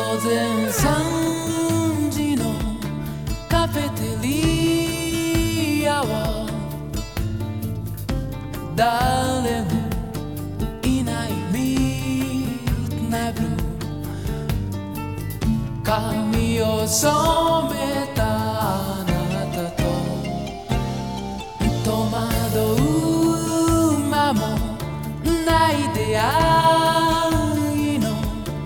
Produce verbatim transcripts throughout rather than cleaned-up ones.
前さんじのカフェテリアは誰もいないミッドナイトブルー、髪を染めたあなたと戸惑う間もない出会いの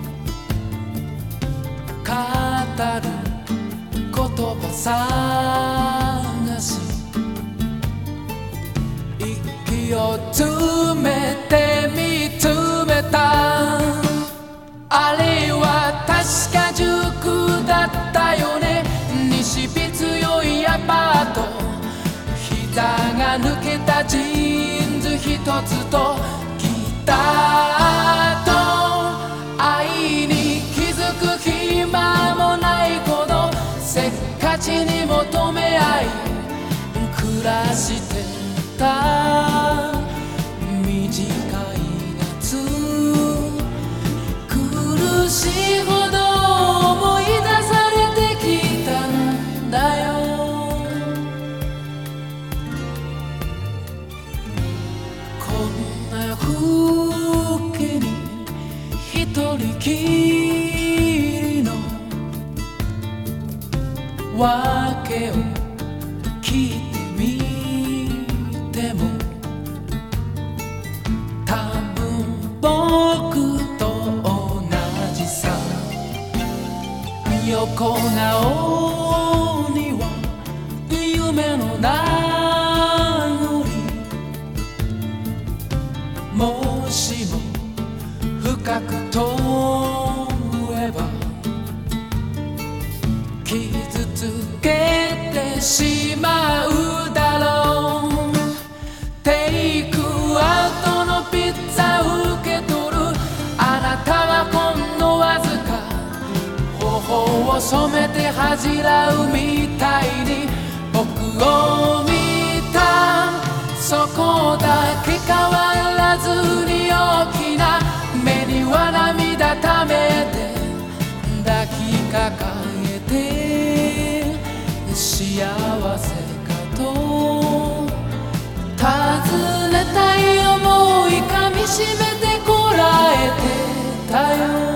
語る言葉探し、息を詰めて見つめた。あれは確か塾だったよね。西日強いアパート、膝が抜けたジーンズ一つとギターと愛に気づく暇もないほどせっかちに求め合い暮らしてた。短い夏、苦しいほど思い出されてきたんだよ。こんな風景に一人きりの訳を聞いてみても、多分僕と同じさ。横顔には夢の名残、もしも深く問えば傷つけてしまうだろう。テイクアウトのピッツァ受け取るあなたはほんのわずか、頬を染めて恥じらうみたいに僕を見た。そこだけ変わらずに大きな目には涙ためて抱きかかえて、幸せかと尋ねたい思いかみしめてこらえてたよ。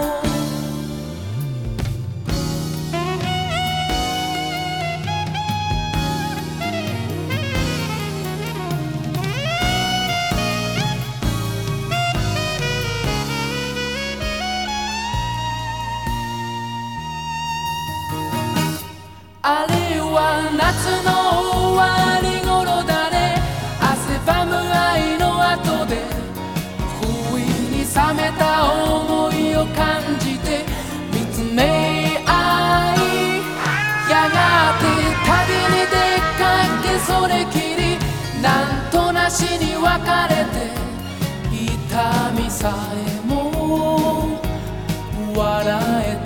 あれは夏の終わり頃だね。汗ばむ愛の後で不意に冷めた思いを感じて見つめ合い、やがて旅に出かけそれきりなんとなしに別れて、痛みさえも笑えて